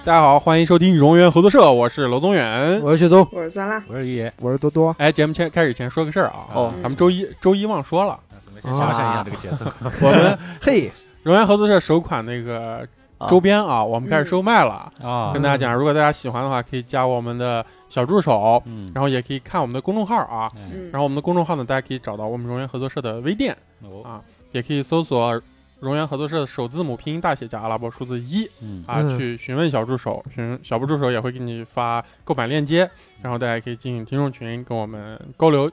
大家好，欢迎收听荣源合作社，我是娄宗远， 我是雪宗， 我是酸辣， 我是于野， 我是多多。 哎，节目开始前说个事儿啊，咱们周一忘说了， 没事，相声一样这个节奏。 我们嘿， 荣源合作社首款那个周边啊，我们开始售卖了啊。 跟大家讲，如果大家喜欢的话，可以加我们的小助手，然后也可以看我们的公众号啊，然后我们的公众号呢，大家可以找到我们荣源合作社的微店啊，也可以搜索荣源合作社的首字母拼音大写加阿拉伯数字1去询问小助手，小助手也会给你发购买链接，然后大家可以进行听众群跟我们沟流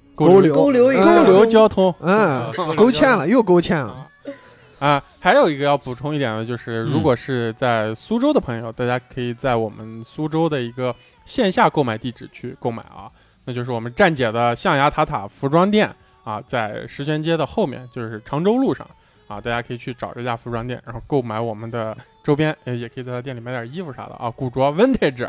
交通， 勾芡了，又勾芡了啊！还有一个要补充一点的就是，如果是在苏州的朋友，大家可以在我们苏州的一个线下购买地址去购买啊，那就是我们站姐的象牙塔塔服装店啊，在石泉街的后面，就是常州路上。啊，大家可以去找这家服装店，然后购买我们的周边，也可以在他店里买点衣服啥的啊，古着 vintage，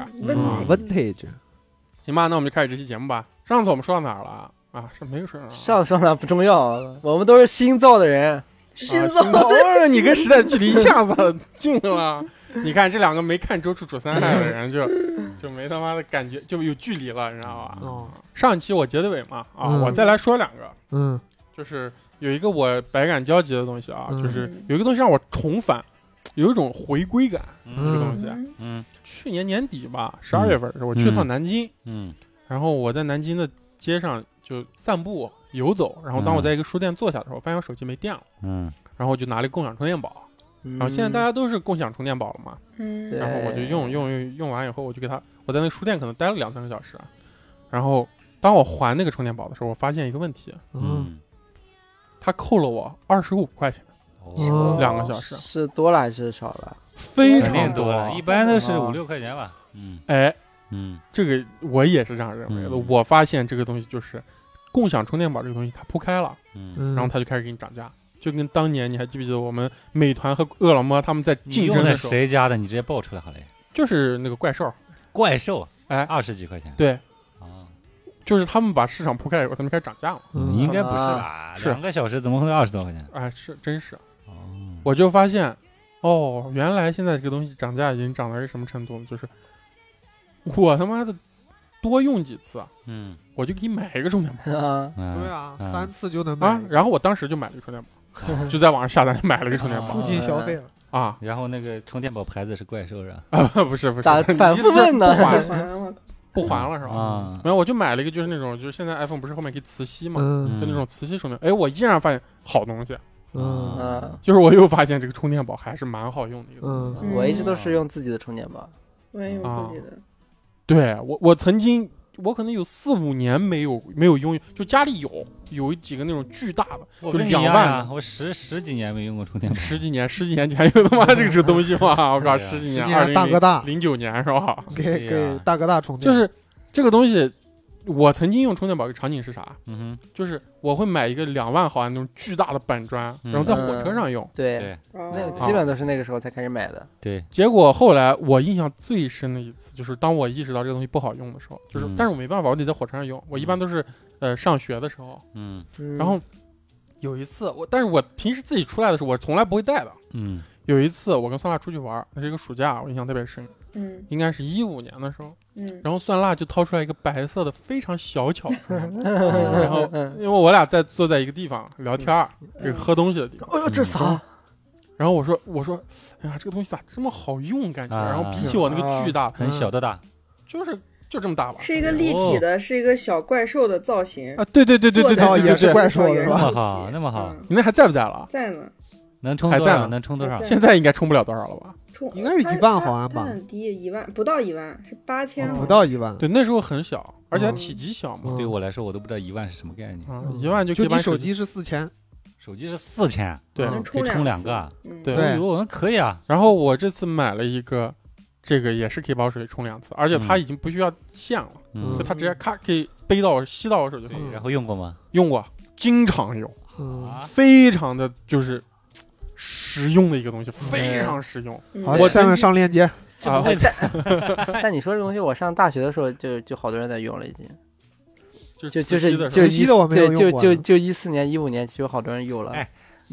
行吧，那我们就开始这期节目吧。上次我们说到哪儿了啊？是没说上次说哪不重要，我们都是新造的人， 新造你跟时代距离一下子近了。你看这两个没看《周处除三害》的人就没他妈的感觉，就有距离了，你知道吧？上一期我结的尾嘛我再来说两个，就是有一个我百感交集的东西啊，就是有一个东西让我重返，有一种回归感。这个东西，去年年底吧，12月份的时候，我去趟南京，然后我在南京的街上就散步游走，然后当我在一个书店坐下的时候，发现我手机没电了，然后我就拿了共享充电宝，然后现在大家都是共享充电宝了嘛，然后我就用完以后，我就给他，我在那个书店可能待了2-3个小时，然后当我还那个充电宝的时候，我发现一个问题，他扣了我25块钱，2个小时， 是多了还是少了？ 非常多了，一般都是5-6块钱吧。 这个我也是这样认为的。我发现这个东西就是共享充电宝这个东西，它铺开了，然后它就开始给你涨价，就跟当年你还记不记得我们美团和饿了么他们在竞争的时候， 谁家的？你直接报出来好了。 就是那个怪兽，20几块钱， 对。就是他们把市场铺开以后，他们开始涨价了。 应该不是吧？2个小时怎么会20多块钱？ 哎，是真是。我就发现，原来现在这个东西涨价已经涨到是什么程度了？就是我他妈的多用几次，我就给你买一个充电宝。 对啊，3次就能买啊。然后我当时就买了一个充电宝，就在网上下单买了一个充电宝， 促进消费了啊。 然后那个充电宝牌子是怪兽是吧？ 不是， 咋反复问呢？ 不还了是吧？没有，我就买了一个，就是那种，就是现在 iPhone 不是后面可以磁吸嘛，就那种磁吸充电。哎，我依然发现好东西，就是我又发现这个充电宝还是蛮好用的一个东西。 我一直都是用自己的充电宝， 我也用自己的。 对，我曾经我可能有4-5年没有拥有，就家里有几个那种巨大的，就2万， 我十几年没用过充电宝， 十几年前有他妈这个东西吗？我靠，十几年， 大哥大 09年是吧？ 给大哥大充电， 就是这个东西。我曾经用充电宝的场景是啥？就是我会买一个2万毫安那种巨大的板砖，然后在火车上用。 对，那个基本都是那个时候才开始买的。 对， 结果后来我印象最深的一次，就是当我意识到这个东西不好用的时候，就是但是我没办法，我得在火车上用。我一般都是上学的时候，然后有一次但是我平时自己出来的时候，我从来不会带的。有一次我跟酸辣出去玩，那是一个暑假，我印象特别深。应该是15年的时候，然后酸辣就掏出来一个白色的非常小巧的然后因为我俩坐在一个地方聊天，这个喝东西的地方。 哎呦，这啥？ 然后我说，哎呀，这个东西咋这么好用感觉？然后比起我那个巨大， 很小的大， 就这么大吧， 是一个立体的，是一个小怪兽的造型啊！对， 也是怪兽是吧？那么好， 你那还在不在了？ 在呢。 能充多少？能充多少？ 现在应该充不了多少了吧？ 应该是1万毫安吧？ 很低，1万不到1万，是8000， 不到1万。 对，那时候很小，而且它体积小嘛。 对我来说，我都不知道1万是什么概念。 1万就你手机是4000， 手机是4000， 对， 可以充2个。 对， 我们可以啊。 然后我这次买了一个，这个也是可以把我手机充2次，而且它已经不需要线了，就它直接咔可以吸到我手机上。 然后用过吗？ 用过，经常用，非常的就是实用的一个东西，非常实用。 我下面上链接。 但你说这东西，我上大学的时候就好多人在用了，已经。 就 14年、15年， 就14年、15年，其实有好多人用了。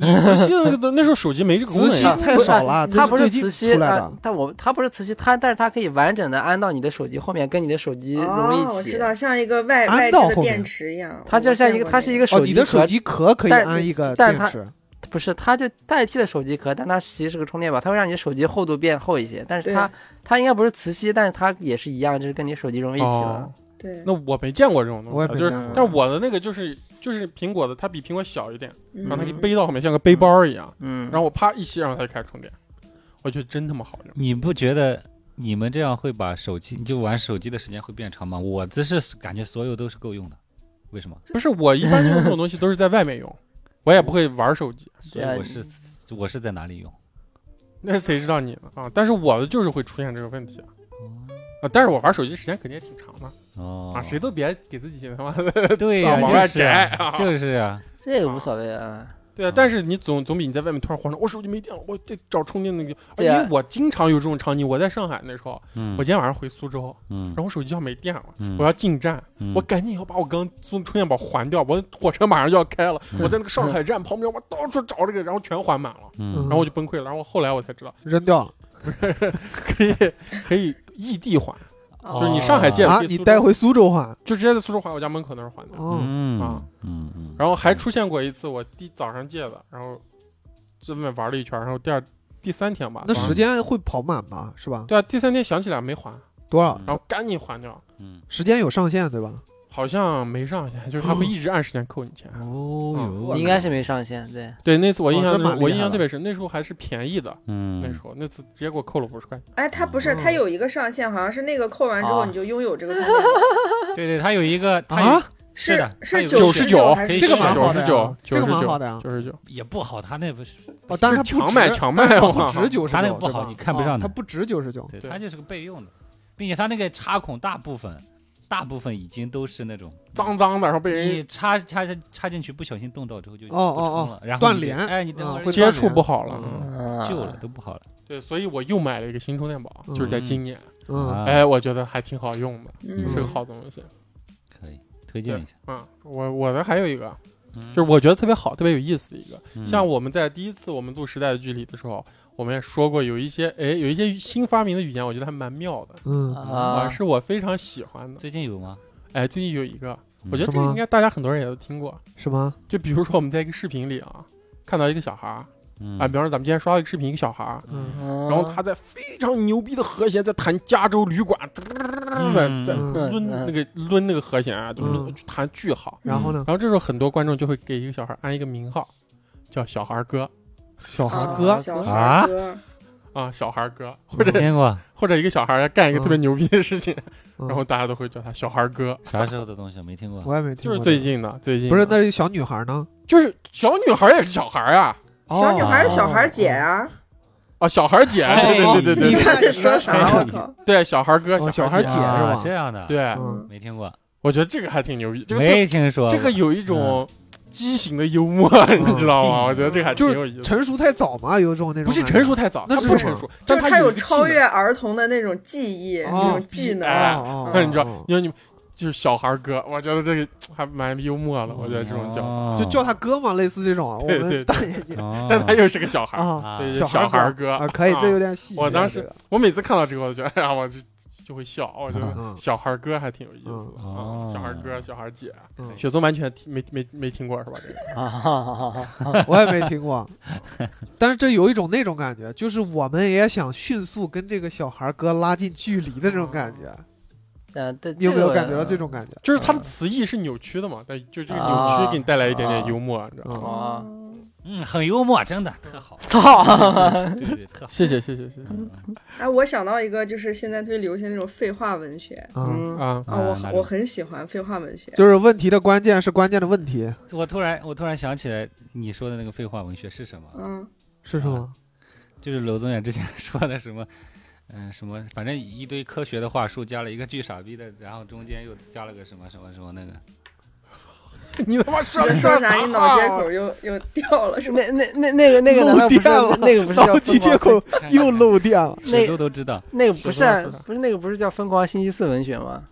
磁吸的那时候手机没这个功磁吸能， 太少了， 它不是最近磁吸出来的。 它不是磁吸，但是它可以完整的安到你的手机后面，跟你的手机融一起。 我知道，像一个外置的电池一样。 它就像一个，它是一个手机壳。 你的手机壳可以安一个电池。 不是，它就代替了手机壳，但它其实是个充电宝，它会让你的手机厚度变厚一些。但是它应该不是磁吸，但是它也是一样，就是跟你手机融一起了。 对， 那我没见过这种东西，就是，但是我的那个就是苹果的，它比苹果小一点，然后它可以背到后面，像个背包一样。然后我啪一吸，然后它就开始充电，我觉得真他妈好用。 你不觉得你们这样会把手机就玩手机的时间会变长吗？我这是感觉所有都是够用的，为什么？ 不是，我一般用这种东西都是在外面用。我也不会玩手机， 所以我是在哪里用？ 那谁知道你呢啊？但是我的就是会出现这个问题啊，但是我玩手机时间肯定也挺长的啊，谁都别给自己他妈的对呀往外摘就是啊， 这个无所谓啊。 对啊，但是你总比你在外面突然慌张，我手机没电了，我得找充电那个。因为我经常有这种场景，我在上海那时候，我今天晚上回苏州，然后我手机要没电了，我要进站，我赶紧要把我刚充电宝还掉，我火车马上就要开了，我在那个上海站旁边，我到处找这个，然后全还满了，然后我就崩溃了，然后后来我才知道扔掉了， 可以异地还。就是你上海借你带回苏州还， 就直接在苏州还，我家门口那儿还的。然后还出现过一次，我早上借的，然后在外面玩了一圈，然后第三天吧， 那时间会跑满吧？是吧？ 对啊，第三天想起来没还多少， 然后赶紧还掉。 时间有上限对吧？ 好像没上限，就是他会一直按时间扣你钱。 应该是没上限， 对，那次我印象特别深，那时候还是便宜的，那次直接给我扣了50块。 哎，他不是，他有一个上限，好像是那个扣完之后你就拥有这个充电宝。 对，他有一个是的， 是 99， 这个蛮好的 ，99， 这个蛮好的呀 ，99 也不好，他那不是但是他强卖， 不值99， 他那个不好，你看不上他不值99， 对，他就是个备用的，并且他那个插孔大部分已经都是那种脏的，然后被人你插进去不小心动到之后就不充了，然后断连， 哎，你等会儿接触不好了， 旧了都不好了。 对，所以我又买了一个新充电宝，就是在今年，哎，我觉得还挺好用的，是个好东西， 可以推荐一下。 我的还有一个，就是我觉得特别好、特别有意思的一个，像我们在第一次我们录《时代的距离》的时候。我们也说过有一些新发明的语言，我觉得还蛮妙的，是我非常喜欢的。 最近有吗？ 哎，最近有一个，我觉得这个应该大家很多人也都听过， 是吗？ 就比如说我们在一个视频里啊，看到一个小孩，比方说咱们今天刷了一个视频，一个小孩，然后他在非常牛逼的和弦在弹加州旅馆，在抡那个和弦啊，就弹巨好。 然后呢？ 然后这时候很多观众就会给一个小孩安一个名号，叫小孩哥。 小孩哥小孩哥，或者一个小孩干一个特别牛逼的事情，然后大家都会叫他小孩哥。 啥时候的东西没听过？ 我也没听过。 就是最近不是那小女孩呢？ 就是小女孩也是小孩啊， 小女孩是小孩姐啊。 小孩姐，对， 你看你说啥？我靠！ 对，小孩哥， 小孩姐是吧？ 这样的， 对， 没听过。 我觉得这个还挺牛逼， 没听说。 这个有一种畸形的幽默，你知道吗？我觉得这个还挺有意思。 成熟太早嘛，有种那种。 不是成熟太早，那是不成熟，但他有超越儿童的那种记忆，那种技能。 那你知道，因为你就是小孩哥，我觉得这个还蛮幽默的。我觉得这种就叫他哥嘛，类似这种。 对， 大眼睛， 但他又是个小孩，所以小孩哥可以，这有点细。 我当时我每次看到这个，我就觉得哎呀，我就会笑，我觉得小孩哥还挺有意思的小孩哥、小孩姐，雪宗完全没听过是吧？这个我也没听过，但是这有一种那种感觉，就是我们也想迅速跟这个小孩哥拉近距离的这种感觉。你有没有感觉到这种感觉？ 就是它的词义是扭曲的嘛，但就这个扭曲给你带来一点点幽默，你知道吗？ 很幽默，真的特好。对，特好。 谢谢。 哎，我想到一个，就是现在特别流行那种废话文学。我很喜欢废话文学。 就是问题的关键是关键的问题。 我突然想起来，你说的那个废话文学是什么？ 是什么？ 就是娄宗远之前说的什么。什么，反正一堆科学的话术加了一个巨傻逼的，然后中间又加了个什么那个。 你他妈说啥？你脑接口又掉了是吧？ 那个漏电了， 那个不是叫脑机接口又漏电了。 水都知道。 那个不是那个不是叫疯狂星期四文学吗？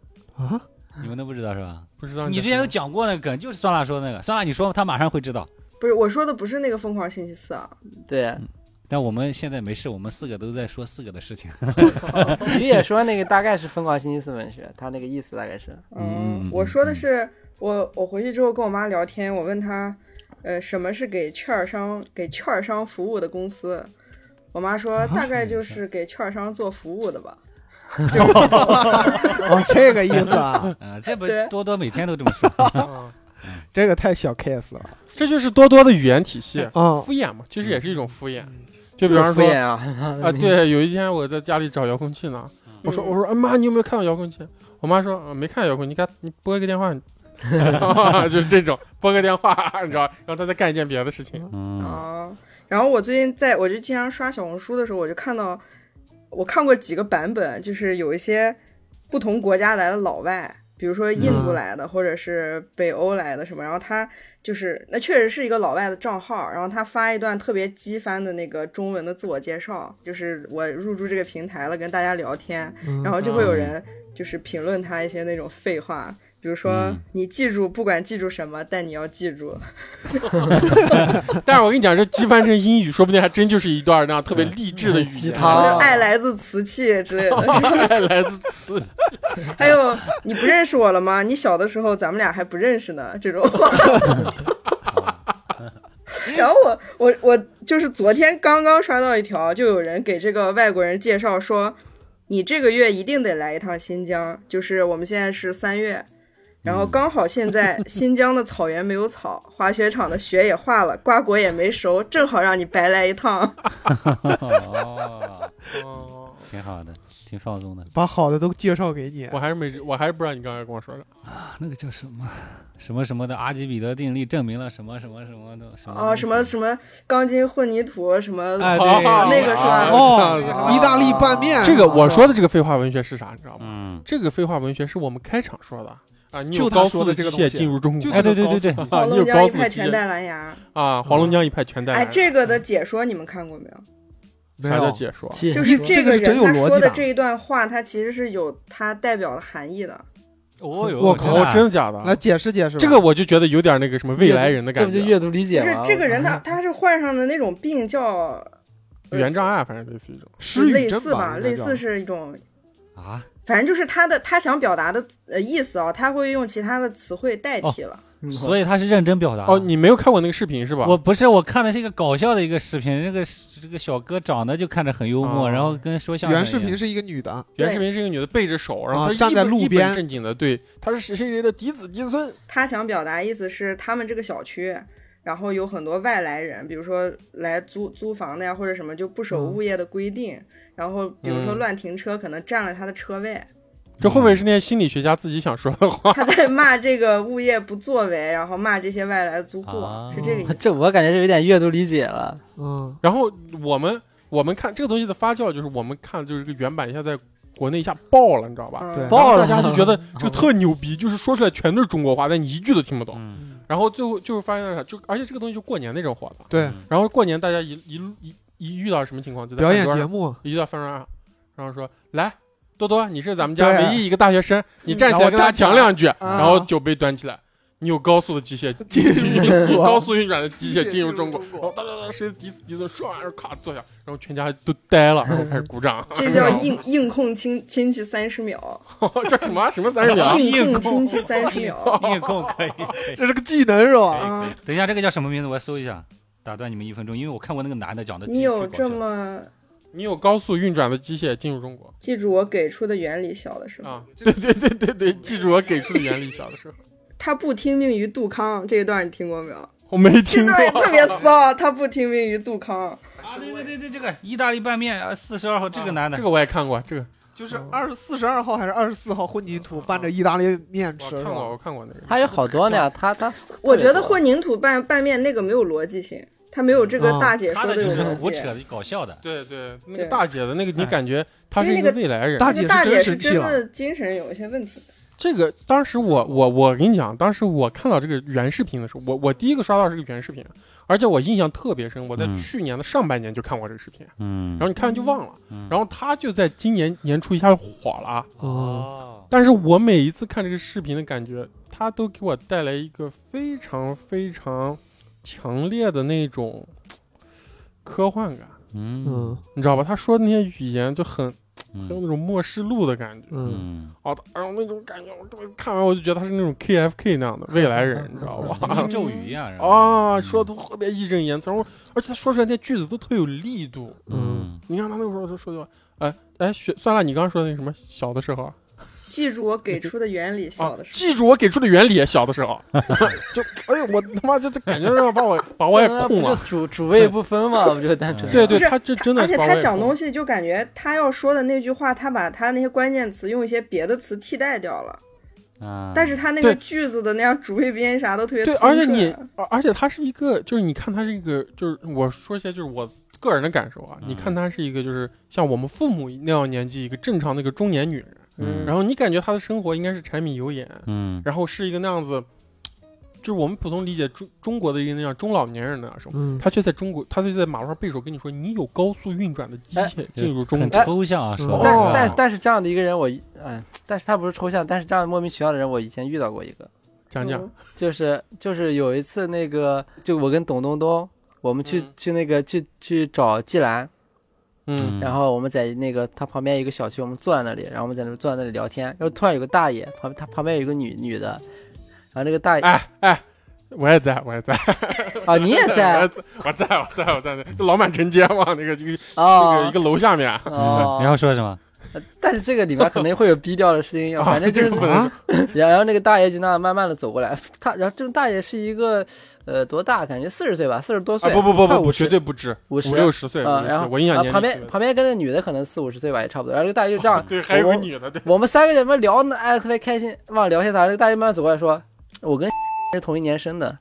你们都不知道是吧？ 不知道。 你之前都讲过那个梗，就是酸辣说那个，酸辣你说他马上会知道。 不是我说的不是那个疯狂星期四啊。 对。 但我们现在没事，我们4个都在说4个的事情。 于也说那个大概是疯狂星期四文学，他那个意思大概是。 我说的是我回去之后跟我妈聊天，我问她，什么是给券商服务的公司？我妈说大概就是给券商做服务的吧。 哦，这个意思啊。 这不多多每天都这么说。 这个太小 case 了。 这就是多多的语言体系，敷衍嘛，其实也是一种敷衍。就比方说对，有一天我在家里找遥控器呢，我说妈，你有没有看到遥控器？我妈说没看遥控器，你拨一个电话，就是这种拨个电话，你知道，然后他再干一件别的事情。 然后我最近我就经常刷小红书的时候，我就看到，我看过几个版本，就是有一些不同国家来的老外。比如说印度来的，或者是北欧来的什么，然后他就是那确实是一个老外的账号，然后他发一段特别机翻的那个中文的自我介绍，就是我入驻这个平台了，跟大家聊天，然后就会有人就是评论他一些那种废话，比如说你记住，不管记住什么，但你要记住。 但是我跟你讲，这机翻成英语，说不定还真就是一段那样特别励志的语言， 爱来自瓷器之类的。 爱来自瓷器。 还有，你不认识我了吗？你小的时候咱们俩还不认识呢，这种话。然后我就是昨天刚刚刷到一条，就有人给这个外国人介绍说，你这个月一定得来一趟新疆，就是我们现在是3月。然后刚好现在新疆的草原没有草，滑雪场的雪也化了，瓜果也没熟，正好让你白来一趟。 挺好的，挺放松的， 把好的都介绍给你。 我还是不知道你刚才跟我说的那个叫什么的阿基米德定律证明了什么什么什么钢筋混凝土什么那个是吧？ 意大利拌面。 这个我说的这个废话文学是啥，你知道吗？这个废话文学是我们开场说的。你有高速的机械进入中国， 对， 黄龙江一派全带蓝牙啊，黄龙江一派全带蓝牙。 这个的解说你们看过没有？ 啥叫解说？ 就是这个人他说的这一段话，他其实是有他代表的含义的。 我靠，真的假的？ 来解释解释。 这个我就觉得有点那个什么未来人的感觉， 这不就阅读理解吗？ 就是这个人他是患上的那种病叫语言障碍，反正类似一种类似吧，类似是一种啊。 反正就是他想表达的意思啊，他会用其他的词汇代替了， 所以他是认真表达。 你没有看过那个视频是吧？ 我看的是一个搞笑的一个视频，这个小哥长得就看着很幽默，然后跟说相声。 原视频是一个女的， 背着手，然后她站在路边， 正经的对，她是谁的嫡子嫡孙。 他想表达意思是他们这个小区。然后有很多外来人，比如说来租房的呀，或者什么就不守物业的规定，然后比如说乱停车，可能占了他的车位。 这会不会是那些心理学家自己想说的话？ 他在骂这个物业不作为，然后骂这些外来租户，是这个意思。 这我感觉是有点阅读理解了。 然后我们看这个东西的发酵，就是我们看就是这个原版一下在国内一下爆了，你知道吧？ 对， 爆了，大家就觉得这个特牛逼，就是说出来全都是中国话，但你一句都听不懂。然后最后就是发现而且这个东西就过年那阵火的。 对。 然后过年大家一遇到什么情况，就在表演节目， 一遇到饭桌上，然后说来多多，你是咱们家唯一一个大学生，你站起来跟他讲2句，然后酒杯端起来。你有高速的机械高速运转的机械进入中国，然后哒哒哒，谁第一次说完，然后咔坐下，然后全家都呆了，然后开始鼓掌。 这叫硬控亲戚30秒。 这什么30秒？ 硬控亲戚30秒。 硬控可以， 这是个技能是吧？ 等一下，这个叫什么名字？我要搜一下。打断你们1分钟，因为我看过那个男的讲的。 你有这么？ 你有高速运转的机械进入中国？ 记住我给出的原理小的时候。 对，记住我给出的原理小的时候。 他不听命于杜康这一段你听过没有？ 我没听过。 这段特别骚，他不听命于杜康。 对，这个意大利拌面42号这个男的， 这个我也看过，这个就是42号还是24号混凝土拌着意大利面吃。 我看过那个。 还有好多呢，他我觉得混凝土拌面那个没有逻辑性。他没有这个大姐说的有逻辑， 胡扯搞笑的。 对，那个大姐的那个，你感觉她是一个未来人。 大姐是真的精神有一些问题。 这个当时我跟你讲，当时我看到这个原视频的时候，我第一个刷到是个原视频，而且我印象特别深，我在去年的上半年就看过这个视频，然后你看完就忘了，然后他就在今年年初一下火了。但是我每一次看这个视频的感觉，他都给我带来一个非常非常强烈的那种科幻感。你知道吧？他说的那些语言就很有那种末世录的感觉。然后那种感觉，我看完我就觉得他是那种 KFK 那样的未来人，你知道吧？ 咒语一样说的特别义正言辞，然后而且他说出来那句子都特有力度。你看他那个时候就说的，算了，你刚刚说的那什么小的时候。 记住我给出的原理，小的时候。 记住我给出的原理，小的时候。就我他妈就感觉让把我也控了。 主谓不分嘛，我觉得单纯。 对，他这真的。 而且他讲东西就感觉他要说的那句话，他把他那些关键词用一些别的词替代掉了。但是他那个句子的那样主谓宾啥都特别对，而且他是一个，就是你看他是一个，就是我说一些就是我个人的感受啊，你看他是一个就是像我们父母那样年纪一个正常的一个中年女人。然后你感觉他的生活应该是柴米油盐，然后是一个那样子，就是我们普通理解中国的一个那样中老年人那样生活，他却在马路上背手跟你说，你有高速运转的机械进入中国， 很抽象啊，说。 但是这样的一个人但是他不是抽象，但是这样莫名其妙的人，我以前遇到过一个， 讲， 就是有一次那个，就我跟董东东，我们去找季兰。然后我们在那个他旁边一个小区，我们坐在那里，然后我们在那坐在那里聊天，然后突然有个大爷，他旁边有一个女的，然后那个大爷， 我也在啊，你也在， 我在，就老满城街嘛，那个一个楼下面， 然后说什么？ 但是这个里面可能会有逼调的声音，反正就是然后那个大爷就那样慢慢的走过来，然后这个大爷是一个多大？感觉40岁吧，40多岁。 不，绝对不止50-60岁。 然后我印象年旁边跟那个女的可能40-50岁吧，也差不多。然后这个大爷就这样， 对，还有个女的，对。 我们3个人聊呢，特别开心，忘聊些啥。这个大爷慢慢走过来说：“我跟是同一年生的。”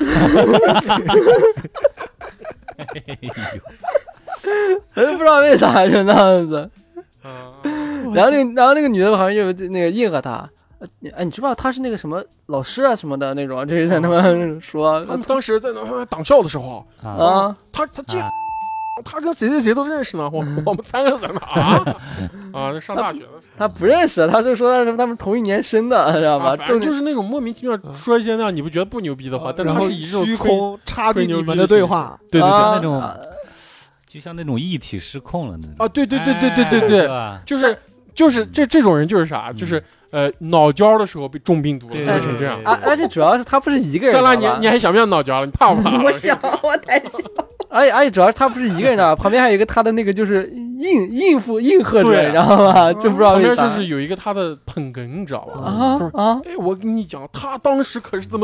我就不知道为啥就那样子。然后那个女的好像就那个应和他，你知不知道他是那个什么老师啊什么的那种，就是在他们说， 他们当时在那党校的时候他跟谁都认识呢，我们3个人呢上大学的时候他不认识，他就说他们同一年生的，知道吧？ 反正就是那种莫名其妙说一些那样你不觉得不牛逼的话，但他是以这种虚空插进你们的对话， 对那种。就像那种一体失控了那种对，就是这种人就是啥，就是脑胶的时候被中病毒了，成这样。 而且主要是他不是一个人。 算了，你还想不想脑胶了？你怕不怕？ 我想，我太想。 而且主要是他不是一个人啊，旁边还有一个他的那个就是应和者，你知道吗？就不知道旁边就是有一个他的捧哏，你知道吧？我跟你讲，他当时可是怎么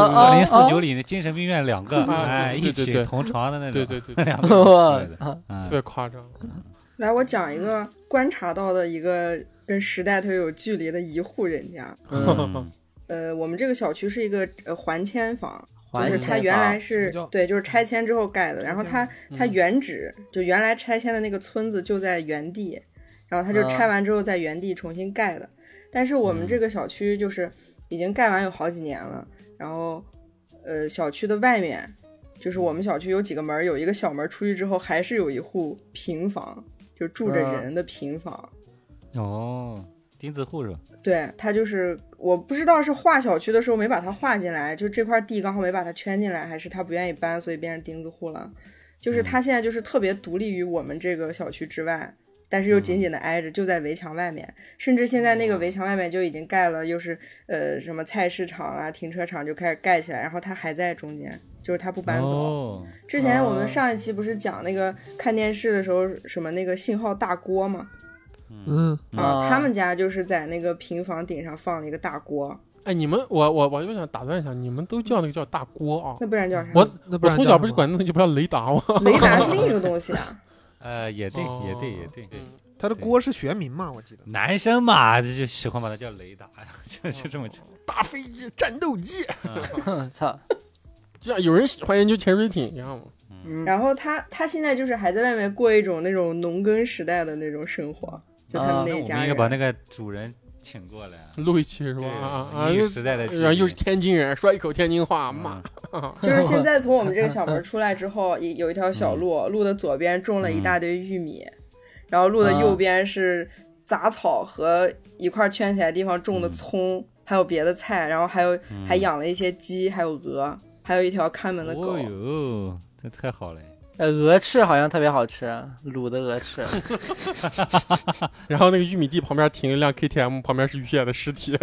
2049里的精神病院2个一起同床的那种， 对 ，2个特别夸张。 来，我讲一个观察到的一个跟时代特别有距离的一户人家。我们这个小区是一个环迁房。就是它原来是对，就是拆迁之后盖的，然后它原址就原来拆迁的那个村子就在原地，然后它就拆完之后在原地重新盖的。但是我们这个小区就是已经盖完有好几年了，然后小区的外面就是我们小区有几个门，有一个小门出去之后还是有一户平房，就住着人的平房。 钉子户是吧？ 对，他就是我不知道是划小区的时候没把它划进来，就这块地刚好没把它圈进来，还是他不愿意搬，所以变成钉子户了。就是他现在就是特别独立于我们这个小区之外，但是又紧紧的挨着，就在围墙外面。甚至现在那个围墙外面就已经盖了，又是什么菜市场啊、停车场就开始盖起来，然后他还在中间，就是他不搬走。之前我们上一期不是讲那个看电视的时候，什么那个信号大锅吗？他们家就是在那个平房顶上放了一个大锅。 你们我就想打断一下，你们都叫那个叫大锅啊？ 那不然叫啥？ 我从小不是管那东西不叫雷达吗？ 雷达是另一个东西啊。 也对。 他的锅是学名嘛？我记得男生嘛就喜欢把它叫雷达，就这么叫。 大飞机、战斗机。 操！ 就像有人喜欢研究潜水艇一样嘛。 然后他现在就是还在外面过一种那种农耕时代的那种生活。就他们那一家人， 我们应该把那个主人请过来录一期是吧？ 一个时代的， 然后又是天津人，说一口天津话，骂。 就是现在从我们这个小门出来之后，有一条小路，路的左边种了一大堆玉米，然后路的右边是杂草和一块圈起来的地方种的葱，还有别的菜，然后还养了一些鸡，还有鹅。 还有一条看门的狗。 哦呦，这太好了！ 鹅翅好像特别好吃，卤的鹅翅。 然后那个玉米地旁边停了一辆 KTM， 旁边是于野的尸体。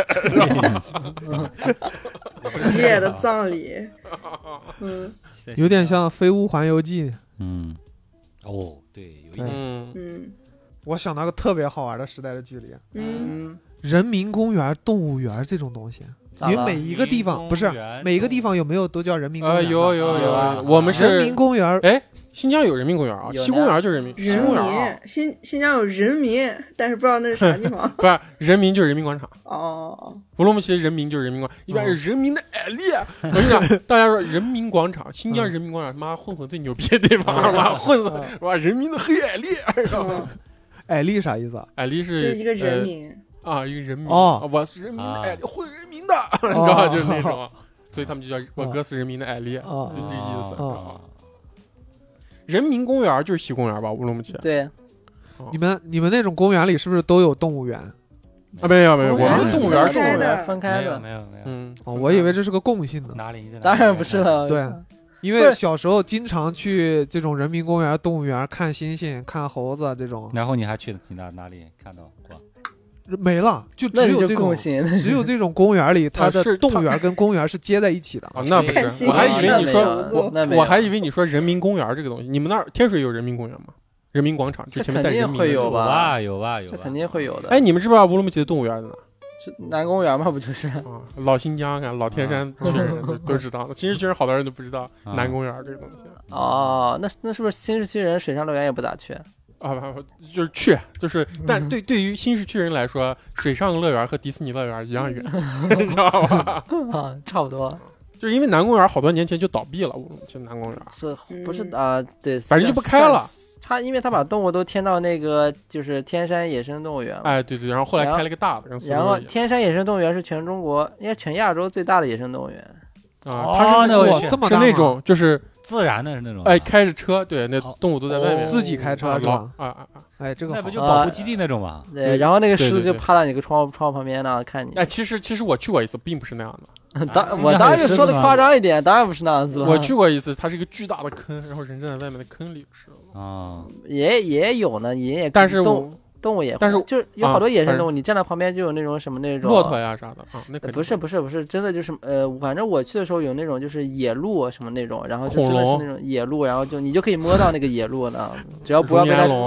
于野的葬礼。 有点像《飞屋环游记》。 哦，对，有一点。 我想到个特别好玩的时代的距离。人民公园、动物园这种东西。因为每一个地方不是每一个地方有没有都叫人民公园？ 有，我们是人民公园。 哎，新疆有人民公园啊，西公园就是人民。 新疆有人民，但是不知道那是啥地方。 不是人民就是人民广场。 哦， 乌鲁木齐人民就是人民广场，一般是人民的艾丽。我跟你讲，大家说人民广场，新疆人民广场，妈混最牛逼的地方，是吧？混子是吧？人民的黑艾丽， 艾丽啥意思啊？ 艾丽就是一个人民。 一个人民我是人民的艾丽，混人民的，你知道吧？就是那种，所以他们就叫我哥是人民的艾丽，就这意思，知道吧？人民公园就是西公园吧？乌鲁木齐。 对， 你们那种公园里是不是都有动物园？ 没有，我们动物园分开的， 没有。 我以为这是个共性的。 哪里？ 当然不是了。 对，因为小时候经常去这种人民公园、动物园看猩猩、看猴子这种。 然后你还去哪里看到过？ 没了，就只有这种，只有这种公园里，它的动物园跟公园是接在一起的。 那不是，我还以为你说，我还以为你说人民公园这个东西，你们那儿天水有人民公园吗？人民广场就前面带人民。 会有吧？ 有吧？ 这肯定会有的。 哎，你们知不知道乌鲁木齐的动物园在哪？ 是南公园吗？不就是？ 老新疆看老天山区人都知道的，新市区人好多人都不知道南公园这个东西。 哦，那是不是新市区人水上乐园也不咋去？ 就是去，就是但对于新市区人来说，水上乐园和迪士尼乐园一样远，你知道吧？ 差不多。 就是因为南公园好多年前就倒闭了，乌鲁木齐南公园是不是对， 反正就不开了。 因为他把动物都迁到那个就是天山野生动物园了。 哎，对，然后后来开了个大的， 然后天山野生动物园是全中国应该全亚洲最大的野生动物园。 它是这么大，是那种就是自然的那种。 哎，开着车，对，那动物都在外面自己开车是吧？哎，这个那不就保护基地那种吗？ 对，然后那个狮子就趴在你个窗户旁边呢，看你。 哎，其实我去过一次，并不是那样的。 我当然说的夸张一点，当然不是那样子。 我去过一次，它是一个巨大的坑，然后人站在外面的坑里是也有呢，也但是动物也会， 但是就是有好多野生动物，你站在旁边就有那种什么那种骆驼呀啥的那不是真的就是反正我去的时候有那种就是野鹿什么那种，然后就真的是那种野鹿，然后你就可以摸到那个野鹿呢，只要不要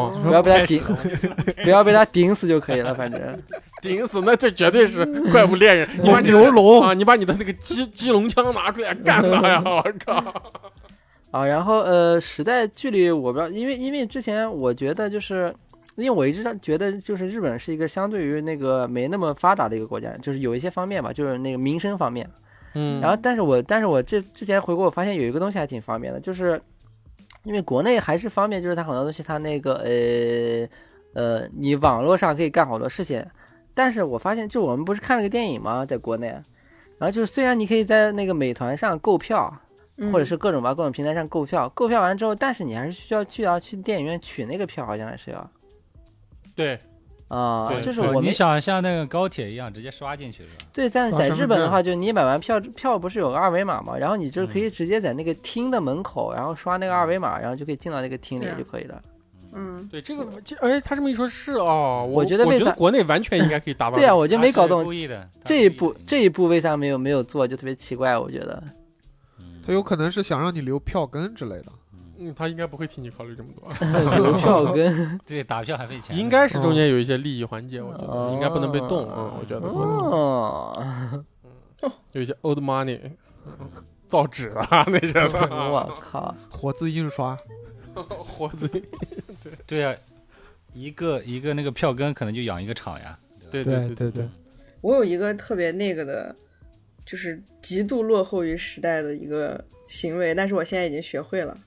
被它顶死就可以了，反正顶死那这绝对是怪物猎人，你把牛龙你把你的那个机龙枪拿出来干它呀！我靠！ 然后时代距离我不知道，因为之前我觉得就是。因为我一直觉得，就是日本是一个相对于那个没那么发达的一个国家，就是有一些方面吧，就是那个民生方面，然后但是我之前回国，我发现有一个东西还挺方便的，就是因为国内还是方便，就是它很多东西它那个你网络上可以干好多事情，但是我发现就我们不是看了个电影吗，在国内，然后就是虽然你可以在那个美团上购票，或者是各种平台上购票完之后，但是你还是需要去电影院取那个票，好像还是要。 对就是你想像那个高铁一样直接刷进去是吧？ 对，但在日本的话，就你买完票不是有个二维码吗？然后你就可以直接在那个厅的门口，然后刷那个二维码，然后就可以进到那个厅里就可以了。 对这个，他这么一说，是我觉得国内完全应该可以达到。 对啊，我就没搞懂这一步为啥没有做，就特别奇怪，我觉得。 他有可能是想让你留票根之类的。 他应该不会替你考虑这么多。 留票根， 对，打票还费钱。 应该是中间有一些利益环节，我觉得应该不能被动我觉得。有一些 old money， 造纸啊那些的。 我靠， 活字印刷， 活字。 对啊，一个那个票根可能就养一个厂呀。 对。 我有一个特别那个的，就是极度落后于时代的一个行为，但是我现在已经学会了。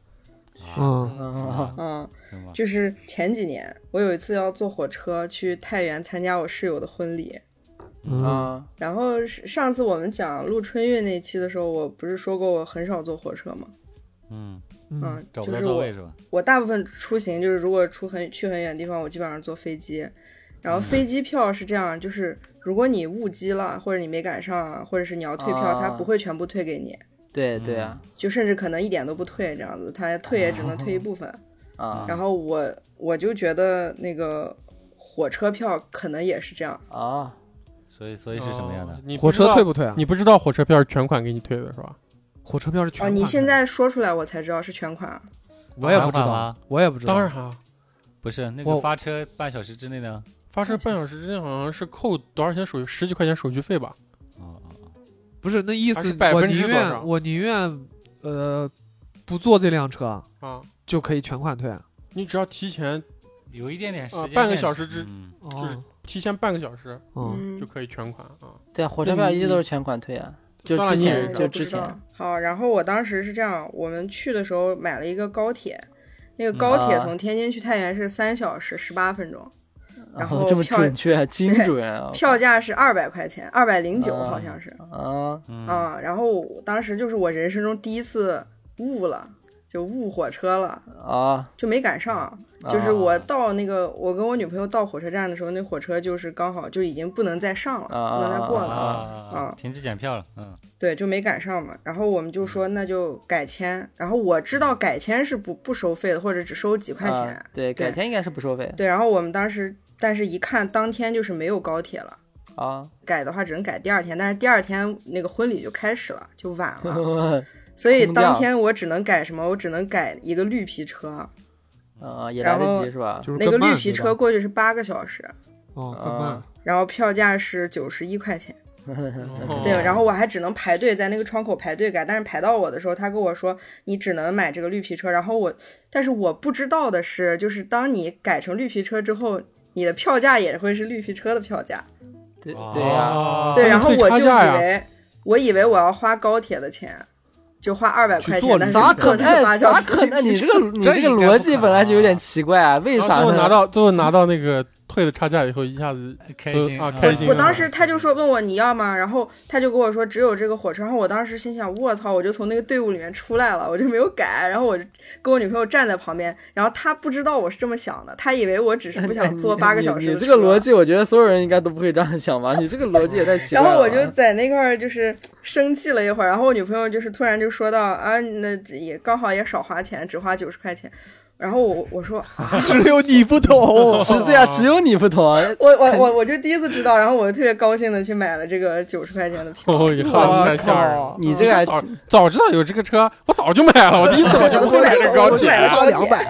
就是前几年我有一次要坐火车去太原参加我室友的婚礼然后上次我们讲录春运那期的时候，我不是说过我很少坐火车吗？就是我大部分出行就是如果去很远的地方，我基本上坐飞机。然后飞机票是这样，就是如果你误机了，或者你没赶上，或者是你要退票，它不会全部退给你。 对对啊， 就甚至可能一点都不退这样子，他退也只能退一部分啊。 然后我就觉得那个火车票可能也是这样啊。 所以是什么样的？ 你火车退不退啊？ 你不知道火车票是全款给你退的是吧？ 火车票是全款。 你现在说出来我才知道是全款。 我也不知道，我也不知道。 当然啊， 不是那个发车半小时之内呢？ 发车半小时之内好像是扣多少钱10几块钱手续费吧？ 不是那意思，我宁愿不坐这辆车啊， 就可以全款退。 你只要提前有一点点时间， 半个小时就是提前半个小时，就可以全款啊。 对啊，火车票一直都是全款退啊。就之前好，然后我当时是这样，我们去的时候买了一个高铁，那个高铁从天津去太原是3小时18分钟，然后这么准确精准啊！ 票价是200块钱，209好像是然后当时就是我人生中第一次误火车了啊， 就没赶上。就是我到那个，我跟我女朋友到火车站的时候，那火车就是刚好就已经不能再上了，不能再过了停止检票了。 对，就没赶上嘛。然后我们就说那就改签。然后我知道改签是不收费的，或者只收几块钱。 对，改签应该是不收费。 对，然后我们当时，但是一看当天就是没有高铁了啊， 改的话只能改第二天，但是第二天那个婚礼就开始了，就晚了。所以当天我只能改什么？我只能改一个绿皮车。 也来得及是吧？ 那个绿皮车过去是8个小时， 更慢。 然后票价是91块钱，对，然后我还只能排队在那个窗口排队改，但是排到我的时候，他跟我说你只能买这个绿皮车，然后但是我不知道的是，就是当你改成绿皮车之后，你的票价也会是绿皮车的票价。 对呀， 对，然后我就以为我要花高铁的钱。就花200块钱，但是咋可能？你这个逻辑本来就有点奇怪啊！为啥呢？ 最后拿到那个退的差价以后，一下子开心啊！ 开心！ 我当时他就说问我你要吗？然后他就跟我说只有这个火车。然后我当时心想我操！我就从那个队伍里面出来了，我就没有改。然后我就跟我女朋友站在旁边，然后他不知道我是这么想的，他以为我只是不想坐8个小时的车。 你这个逻辑，我觉得所有人应该都不会这样想吧？你这个逻辑也太奇怪了。 然后我就在那块就是生气了一会儿，然后我女朋友就是突然就说到啊，那也刚好也少花钱，只花90块钱。然后我说只有你不懂， 对啊，只有你不懂。 我就第一次知道，然后我特别高兴的去买了这个90块钱的票。 太吓人了！ 你这个早知道有这个车，我早就买了。我第一次我就不会买这个高铁， 花200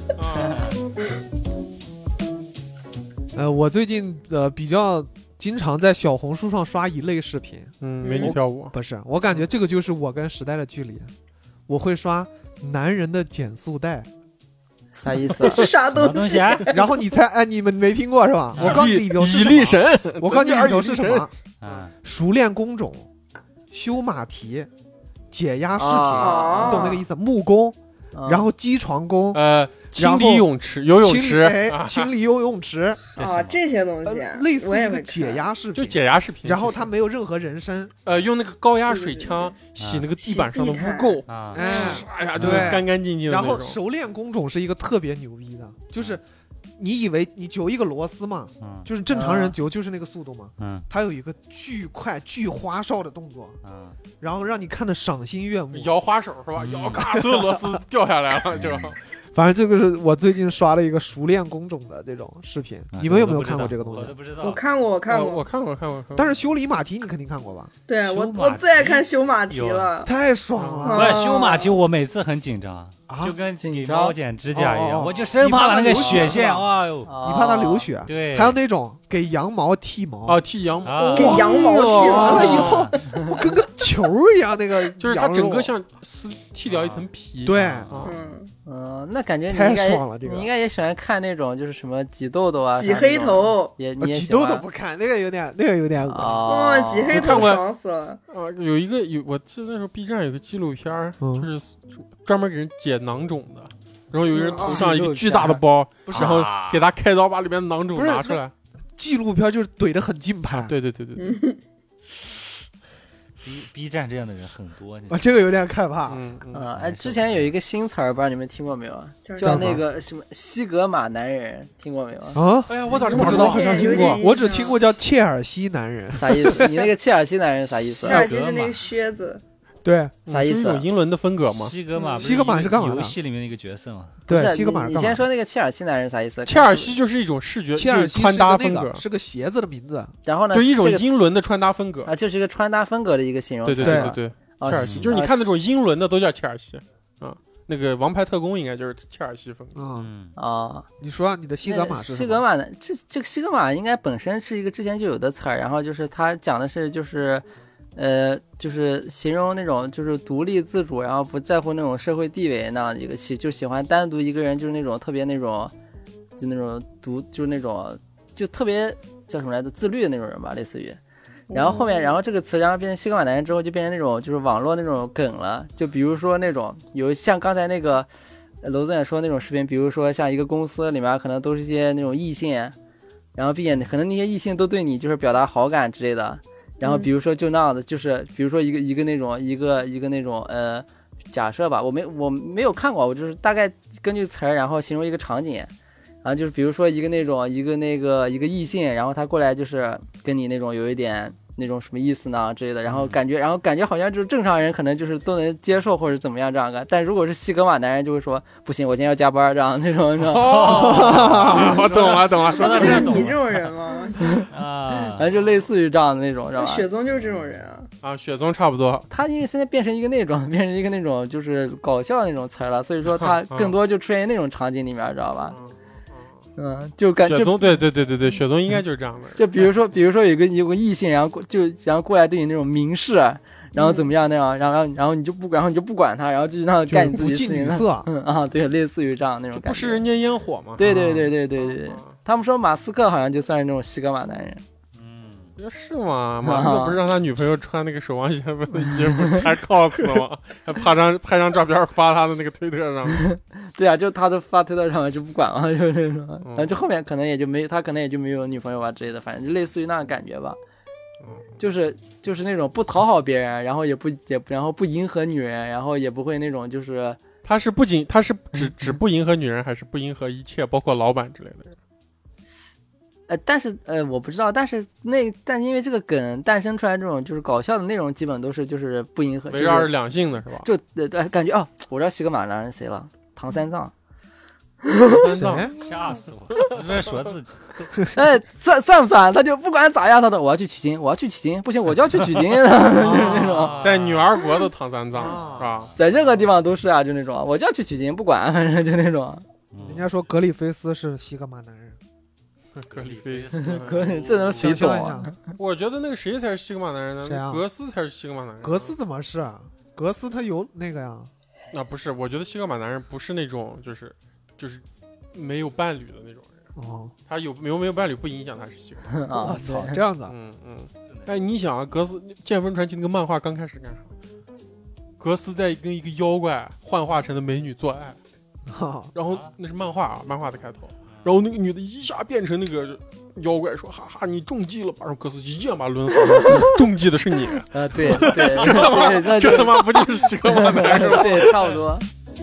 了。我最近比较经常在小红书上刷一类视频， 美女跳舞。 不是，我感觉这个就是我跟时代的距离。我会刷男人的减速带。 啥意思？ 啥东西？ 然后你猜，你们没听过是吧？我告诉你里头是以力神。 我告诉你里头是什么？熟练工种、修马蹄、解压视频，你懂那个意思？木工，然后机床工， 清理泳池、游泳池， 清理游泳池这些东西类似一个解压视频， 就解压视频。 然后它没有任何人声， 用那个高压水枪洗那个地板上的污垢，哎呀，对，干干净净的。 然后熟练工种是一个特别牛逼的，就是你以为你揪一个螺丝嘛，就是正常人揪就是那个速度嘛，它有一个巨快巨花哨的动作，然后让你看得赏心悦目， 摇花手是吧？摇咔，所有螺丝掉下来了就。 反正这个是我最近刷了一个熟练工种的这种视频，你们有没有看过这个东西？ 我看过。 但是修理马蹄你肯定看过吧？ 对，我最爱看修马蹄了， 太爽了。 不是修马蹄，我每次很紧张，就跟给猫剪指甲一样，我就生怕把那个血线，哎呦， 你怕它流血。 对， 还有那种给羊毛剃毛， 剃羊毛， 给羊毛剃完了以后，我跟个球一样，那个就是它整个像剃掉一层皮。 对， 那感觉太爽了。 你应该也喜欢看那种就是什么挤痘痘啊、 挤黑头， 你挤痘痘不看，那个有点恶心。挤黑头爽死了。 我记得那时候 B 站有个纪录片，就是专门给人解囊肿的，然后有一个人头上一个巨大的包，然后给他开刀把里面的囊肿拿出来。 纪录片就是怼得很近拍。 对。 B 站这样的人很多， 这个有点害怕。 之前有一个新词儿，不知道你们听过没有啊？叫那个什么西格玛男人，听过没有啊？ 哎呀，我咋这么知道？好像听过，我只听过叫切尔西男人。 啥意思？你那个切尔西男人啥意思？ 切尔西是那个靴子。 对， 啥意思？ 有英伦的风格吗？ 西格玛是干嘛的？ 游戏里面的一个角色嘛。 对，西格玛。 你先说那个切尔西男人啥意思？ 切尔西就是一种视觉， 切尔西穿搭风格， 是个鞋子的名字。 然后呢， 就一种英伦的穿搭风格啊，就是一个穿搭风格的一个形容词。 对，切尔西就是你看那种英伦的都叫切尔西啊。那个王牌特工应该就是切尔西风格。 你说你的西格玛是西格玛的这个西格玛应该本身是一个之前就有的词儿，然后就是它讲的是就是形容那种就是独立自主，然后不在乎那种社会地位那样的一个就喜欢单独一个人，就是那种特别那种就那种就是那种就特别叫什么来着自律的那种人吧，类似于。然后后面，然后这个词，然后变成西格玛男人之后，就变成那种就是网络那种梗了。就比如说那种有像刚才那个娄总也说那种视频，比如说像一个公司里面可能都是一些那种异性，然后并且可能那些异性都对你就是表达好感之类的。然后比如说就那样的，就是比如说一个那种假设吧，我没有看过，我就是大概根据词儿然后形容一个场景。然后就是比如说一个异性，然后他过来就是跟你那种有一点那种什么意思呢之类的，然后感觉好像就是正常人可能就是都能接受或者怎么样这样的，但如果是西格玛男人就会说不行，我今天要加班这样那种。 我懂了， 说的是你这种人吗？ 然后就类似于这样的那种，知道吧？ 雪宗就是这种人啊，雪宗差不多。 他因为现在变成一个那种就是搞笑的那种词了，所以说他更多就出现那种场景里面，知道吧？就感觉雪宗对，雪宗应该就是这样的。 就比如说有个异性，然后过来对你那种明示，然后怎么样那样，然后你就不管他，然后就让他干你自己事情。对，类似于这样那种感觉。 不食人间烟火吗？ 对，他们说马斯克好像就算是那种西格玛男人。 是吗？马斯克不是让他女朋友穿那个守望先锋的衣服还 cos 吗？还拍张照片发他的那个推特上面。 对啊，就他的发推特上面就不管了，就是那种。然后就后面可能也就没有女朋友啊之类的，反正就类似于那种感觉吧。就是那种不讨好别人，然后然后不迎合女人，然后也不会那种就是他是只不迎合女人，还是不迎合一切，包括老板之类的人？ 但是我不知道，但是因为这个梗诞生出来，这种就是搞笑的内容，基本都是就是不迎合， 围绕着两性的是吧？ 就感觉我知道西格玛男人谁了，唐三藏。 吓死我！你在说自己？ 算不算？他就不管咋样，他都我要去取经，不行我就要去取经。那种在女儿国的唐三藏是吧？ 在任何地方都是啊，就那种我就要去取经，不管，反正就那种。 人家说格里菲斯是西格玛男人。 格里菲斯， 这能谁懂啊？ 我觉得那个谁才是西格玛男人呢？ 谁啊？ 格斯才是西格玛男人。 格斯怎么是啊？格斯他有那个呀？ 不是，我觉得西格玛男人不是那种就是没有伴侣的那种人。他没有伴侣不影响他是西格玛。 我操，这样子。 哎，你想啊，格斯《剑锋传奇》那个漫画刚开始干啥？格斯在跟一个妖怪幻化成的美女做爱，然后那是漫画的开头。然后那个女的一下变成那个妖怪，说：“哈哈，你中计了吧？”然后格斯一剑把抡死了，中计的是你。 对， 这他妈不就是西格玛男人吗？ 对，差不多。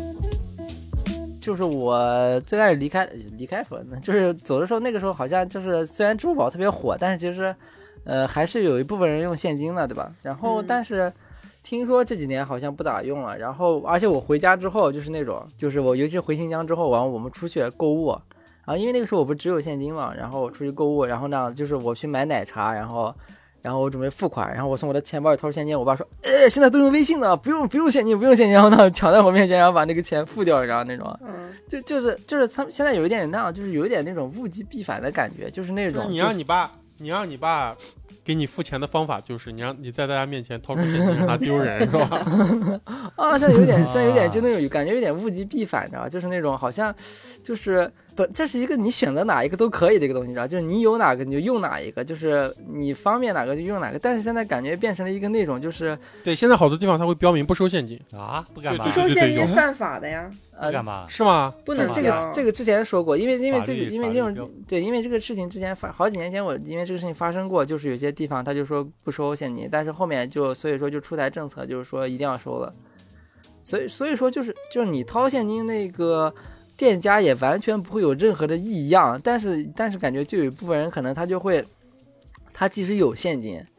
就是我最开始离开说，就是走的时候，那个时候好像就是虽然支付宝特别火，但是其实还是有一部分人用现金的，对吧？然后但是听说这几年好像不咋用了。然后而且我回家之后就是那种，就是我尤其是回新疆之后，我们出去购物。然后因为那个时候我不只有现金嘛，然后我出去购物，然后呢就是我去买奶茶，然后我准备付款，然后我从我的钱包里掏出现金，我爸说现在都用微信的，不用现金，然后呢抢在我面前，然后把那个钱付掉，然后那种就是他们现在有一点那样，就是有一点那种物极必反的感觉，就是那种你让你爸给你付钱的方法就是你在大家面前掏出现金让他丢人是吧？ 现在有点就那种感觉有点物极必反，知道吧？就是那种好像就是这是一个你选择哪一个都可以的一个东西，知道？就是你有哪个你就用哪一个，就是你方便哪个就用哪个。但是现在感觉变成了一个那种就是对，现在好多地方他会标明不收现金啊，不干嘛？ 不收现金犯法的呀。 干嘛？ 是吗？ 不能这个之前说过，因为这个事情之前好几年前因为这个事情发生过，就是有些地方他就说不收现金，但是后面所以说就出台政策，就是说一定要收了。所以说就是你掏现金那个店家也完全不会有任何的异样，但是感觉就有一部分人可能他即使有现金，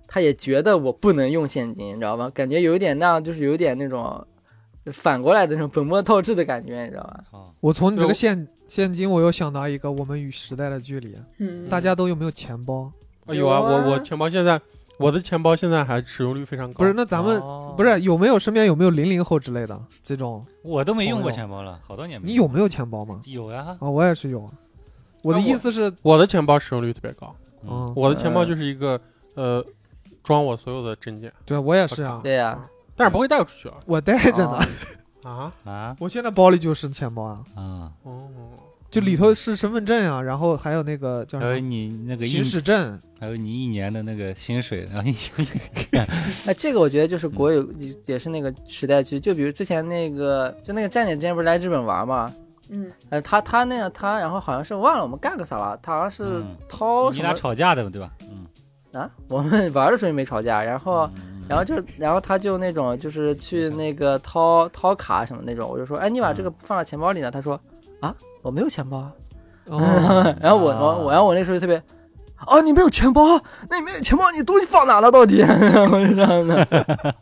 他也觉得我不能用现金，你知道吧？感觉有一点那样，就是有点那种反过来的那种本末倒置的感觉，你知道吧？ 我从你这个现金，我又想到一个我们与时代的距离。大家都有没有钱包？ 有啊，我钱包现在。我的钱包现在还使用率非常高。 不是，那咱们不是有没有身边有没有00后之类的这种？ 我都没用过钱包了，好多年没。 你有没有钱包吗？ 有呀。 我也是有。我的意思是， 我的钱包使用率特别高。我的钱包就是一个装我所有的证件。 对，我也是啊。 对呀， 但是不会带出去啊。 我带着呢。我现在包里就是钱包啊。就里头是身份证啊，然后还有那个叫什么？ 还有你那个行驶证， 还有你1年的那个薪水，然后这个我觉得就是国有也是那个时代区，就比如之前那个站姐之前不是来日本玩嘛，他那个然后好像是忘了我们干个啥了，他好像是掏什么？ 你俩吵架的对吧？ 我们玩的时候也没吵架，然后他就那种就是去那个掏卡什么那种，我就说，哎，你把这个放到钱包里呢？他说啊。我没有钱包，然后我那时候就特别，你没有钱包？那你没有钱包，你东西放哪了？到底？我是这样的。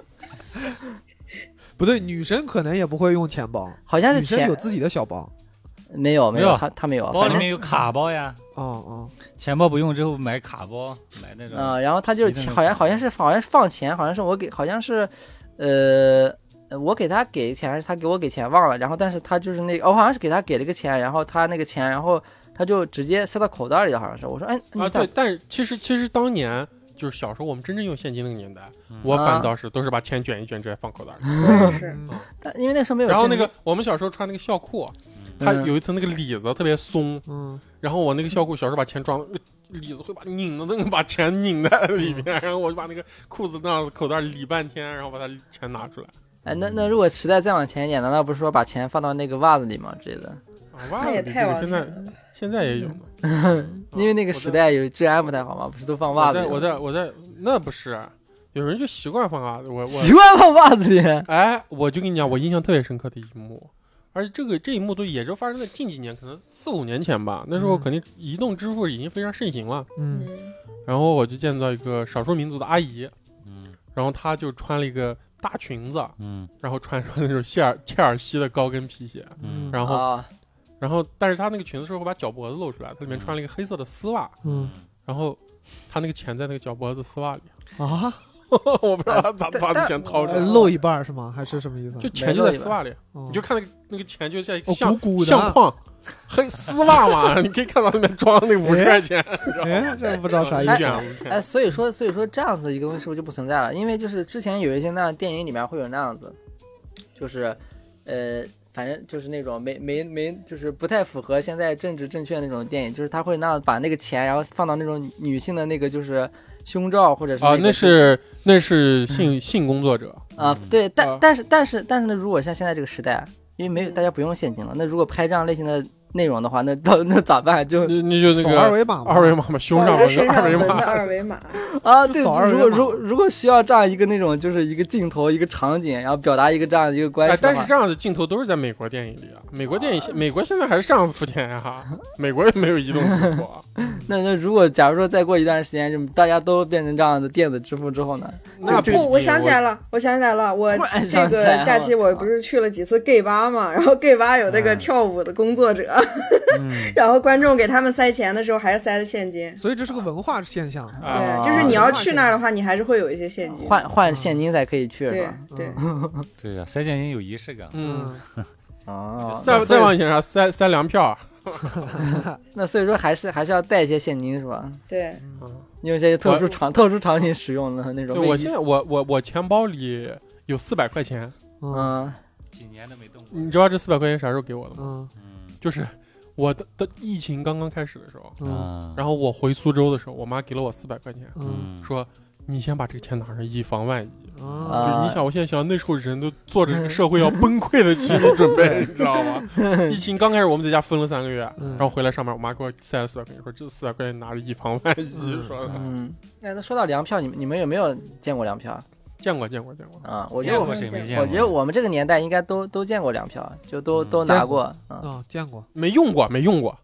不对，女生可能也不会用钱包， 好像是女生有自己的小包。 没有，他没有， 包里面有卡包呀。钱包不用之后买卡包，买那种。 然后他就好像是放钱，好像是好像是我给他给钱还是他给我给钱忘了，然后但是他就是那个，好像是给他给了个钱，然后他那个钱，然后他就直接塞到口袋里了，好像是。我说， 对，但是其实当年就是小时候我们真正用现金那个年代，我反倒是都是把钱卷一卷直接放口袋里。 是， 但因为那时候没有。 然后那个我们小时候穿那个校裤，它有一层那个里子特别松，然后我那个校裤小时候把钱装。里子会把拧的那个把钱拧在里面，然后我就把那个裤子那样口袋理半天，然后把它钱拿出来。 那如果时代再往前一点，难道不是说把钱放到那个袜子里吗之类的？ 袜子里这个现在也有呢。 因为那个时代有治安不太好嘛，不是都放袜子里？ 我在那不是，有人就习惯放袜子，我习惯放袜子里。 我就跟你讲，我印象特别深刻的一幕，而且这一幕都也就发生在近几年，可能4-5年前吧。那时候肯定移动支付已经非常盛行了。然后我就见到一个少数民族的阿姨，然后她就穿了一个大裙子，然后穿上那种切尔西的高跟皮鞋，然后但是她那个裙子是会把脚脖子露出来，她里面穿了一个黑色的丝袜，然后她那个钱在那个脚脖子丝袜里我不知道他咋把那钱掏出来， 露一半是吗？还是什么意思？ 就钱就在丝袜里，你就看那个钱就在相框，黑丝袜嘛，你可以看到里面装那50块钱。 这不知道啥意思。所以说这样子一个东西是不是就不存在了？因为就是之前有一些那样电影里面会有那样子，就是反正就是那种没就是不太符合现在政治正确的那种电影，就是他会那样把那个钱然后放到那种女性的那个就是胸罩或者是那是性工作者对，但是呢，如果像现在这个时代，因为没有大家不用现金了，那如果拍这样类型的内容的话，那咋办？就那个二维码嘛，胸上纹个二维码对，如果需要这样一个那种就是一个镜头一个场景，然后表达一个这样的一个关系但是这样的镜头都是在美国电影里啊，美国现在还是这样子付钱呀，美国也没有移动支付。 那如果假如说再过一段时间，就大家都变成这样的电子支付之后呢？ 我想起来了，我这个假期我不是去了几次 gay 吧嘛，然后 gay 吧有那个跳舞的工作者。然后观众给他们塞钱的时候还是塞的现金， 所以这是个文化现象。 对，就是你要去那儿的话，你还是会有一些现金， 换现金才可以去。 对呀，塞现金有仪式感。 再往前塞粮票。 那所以说还是要带一些现金是吧？ 对， 有些特殊场景使用的那种。 我现在我钱包里有400块钱。 几年都没动过。 你知道这400块钱啥时候给我的吗？就是我的疫情刚刚开始的时候，然后我回苏州的时候，我妈给了我400块钱，说你先把这个钱拿上，以防万一。你想，我现在想那时候人都做着这个社会要崩溃的心理准备，你知道吗？疫情刚开始，我们在家封了3个月，然后回来上班，我妈给我塞了400块钱，说这400块钱拿着以防万一。说的。 那说到粮票，你们有没有见过粮票？ 见过我觉得我们这个年代应该都见过粮票，就都拿过见过， 没用过。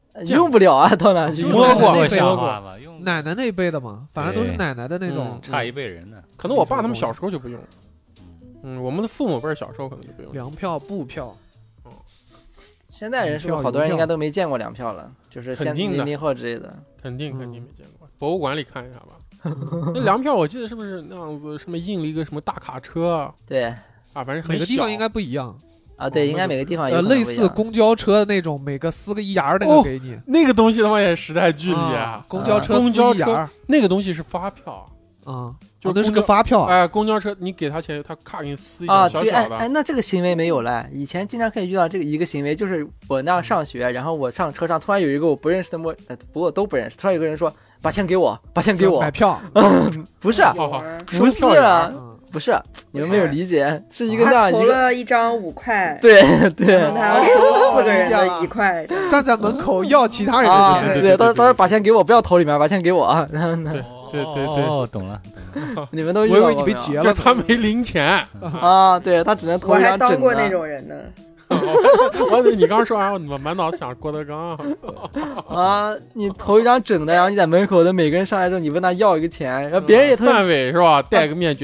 用不了啊，到哪去？ 摸过像话吗？ 奶奶那一辈的嘛，反正都是奶奶的那种， 差一辈人呢。 可能我爸他们小时候就不用。我们的父母辈小时候可能就不用。 粮票、布票。 现在人是不是好多人应该都没见过粮票了？就是现00后之类的。 肯定没见过。博物馆里看一下吧。那粮票我记得是不是那样子？什么印了一个什么大卡车？ 对。 啊，反正每个地方应该不一样。 啊，对，应该每个地方有类似公交车的那种，每个撕个1牙那个给你， 那个东西他妈也时代距离啊！ 公交车那个东西是发票啊，就那是个发票。 哎，公交车你给他钱，他咔给你撕一张小小的。 哎，那这个行为没有了。以前经常可以遇到这个一个行为，就是我那上学，然后我上车上突然有一个我不认识的不过都不认识，突然有个人说把钱给我， 买票。 不是，不是，你们没有理解，是一个那样投了一张5块， 对， 他要收4个人的1块， 站在门口要其他人的钱，对，当时把钱给我，不要投里面，把钱给我啊， 对， 懂了， 你们都以为你被劫了， 就他没零钱啊，对他只能投一张整的。 我还当过那种人呢。 你刚说完，我满脑子想郭德纲啊！你投一张整的，然后你在门口的每个人上来之后，你问他要一个钱，然后别人也范伟是吧？戴个面具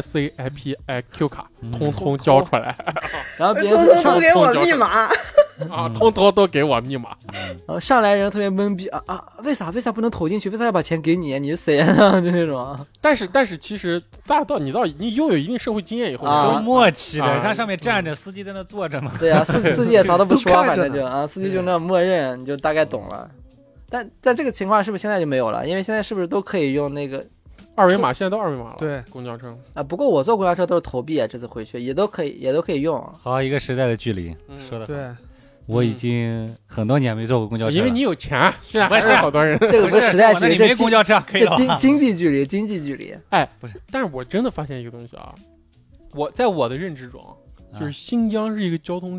SAIPIQ 卡，通通交出来， 然后别人通给我密码啊，通通都给我密码。 然后上来人特别懵逼啊！为啥不能投进去？为啥要把钱给你？你是谁啊？就那种。 但是其实你拥有一定社会经验以后， 有默契的，让上面站着，司机在那坐着嘛。 对啊，司机也啥都不说，反正就司机就那默认，你就大概懂了。但在这个情况是不是现在就没有了？因为现在是不是都可以用那个 2维码？现在都2维码了。 对， 公交车啊。不过我坐公交车都是投币，这次回去也都可以用。 好，一个时代的距离，说的对。 我已经很多年没坐过公交车了， 因为你有钱，现在还是好多人。 这个不是时代距离， 这没公交车可以了。 这经济距离。 哎，不是，但是我真的发现一个东西啊，在我的认知中，就是新疆是一个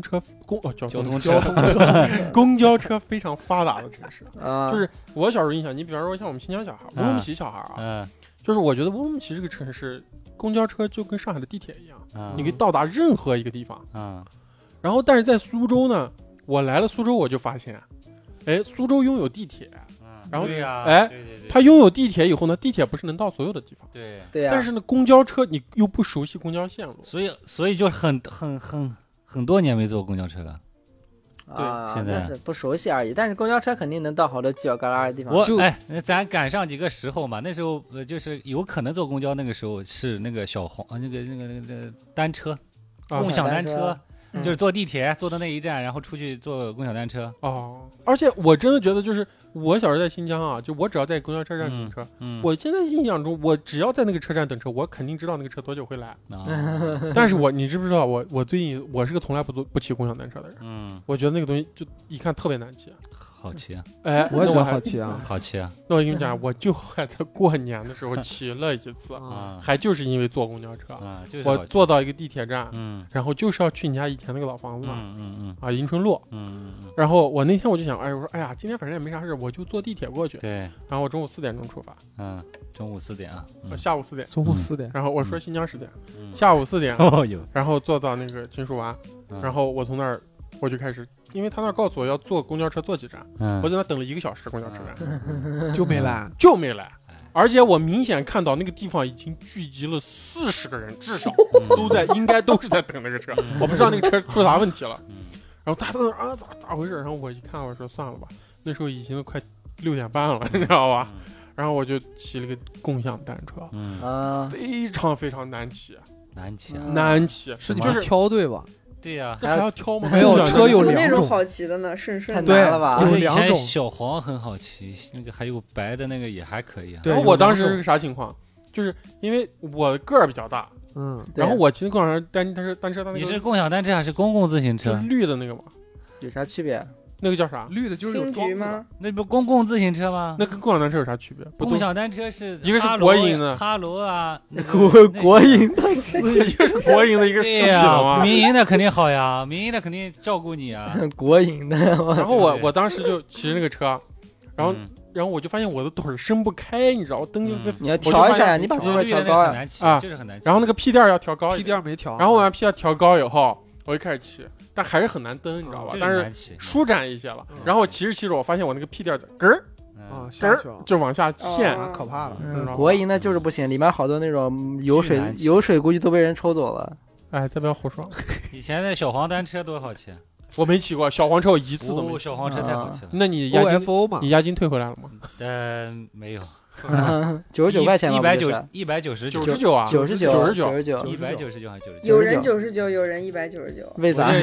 公交车非常发达的城市。就是我小时候印象，你比方说像我们新疆小孩，乌鲁木齐小孩啊，就是我觉得乌鲁木齐这个城市，公交车就跟上海的地铁一样，你可以到达任何一个地方。然后，但是在苏州呢。我来了苏州，我就发现，苏州拥有地铁，然后它拥有地铁以后呢，地铁不是能到所有的地方， 对， 但是呢，公交车你又不熟悉公交线路， 所以就很多年没坐公交车了。 啊， 现在是不熟悉而已，但是公交车肯定能到好多犄角旮旯的地方。 咱赶上几个时候嘛，那时候就是有可能坐公交，那个时候是那个小黄那个单车，共享单车。就是坐地铁坐到那一站，然后出去坐共享单车。 而且我真的觉得，就是我小时候在新疆啊，就我只要在公交车站等车，我现在印象中，我只要在那个车站等车，我肯定知道那个车多久会来。但是你知不知道，我最近我是个从来不骑共享单车的人。我觉得那个东西就一看特别难骑。 好骑啊！ 我也觉得好骑啊， 好骑啊！ 那我跟你讲，我就还在过年的时候骑了一次，还就是因为坐公交车，我坐到一个地铁站，然后就是要去你家以前那个老房子嘛，迎春路，然后我那天我就想，我说，哎呀，今天反正也没啥事，我就坐地铁过去。 对， 然后我中午4点钟出发， 中午4点啊， 下午4点， 中午4点， 然后我说新疆10点，下午4点，然后坐到那个金树湾，然后我从那儿我就开始。因为他那告诉我要坐公交车坐几站，我在那等了1个小时，公交车站就没来， 而且我明显看到那个地方已经聚集了40个人，至少应该都是在等那个车，我不知道那个车出啥问题了。然后大家都啊咋回事？然后我一看，我说算了吧，那时候已经快6点半了，你知道吧？然后我就骑了个共享单车，非常非常难骑， 是你们挑对吧？ 对呀， 这还要挑吗？ 没有，车有那种好骑的呢，顺太难了吧？ 有2种， 小黄很好骑，那个还有白的那个也还可以。 然后我当时是个啥情况？就是因为我个儿比较大，然后我骑共享单车， 你是共享单车还是公共自行车？ 绿的那个吗？ 有啥区别？ 那个叫啥？ 绿的就是有青桔吗？ 那不公共自行车吗？ 那跟共享单车有啥区别？ 共享单车是一个是国营的， 哈罗啊， 国营的， 一个是国营的，一个是私企的嘛。 民营的肯定好呀，民营的肯定照顾你啊。 国营的。 然后我当时就骑着那个车，然后我就发现我的腿伸不开，你知道，我蹬就你要调一下呀，你把座位调高啊，就是很难骑。 然后那个屁垫要调高， 屁垫没调。 然后我把屁垫调高以后。 我一开始骑，但还是很难蹬，你知道吧？但是舒展一些了。然后骑着，我发现我那个屁垫子咯儿下去了， 就往下陷， 可怕了。 国营的就是不行，里面好多那种油水估计都被人抽走了。 哎，再不要胡说。 以前的小黄单车多好骑， 我没骑过小黄车，我一次都没。 小黄车太好骑了。 那你押金 OFO 嘛？ 你押金退回来了吗？ 没有。 99块钱吗 ？199 99啊 ，99 199还是99？ 有人99，有人199。 为啥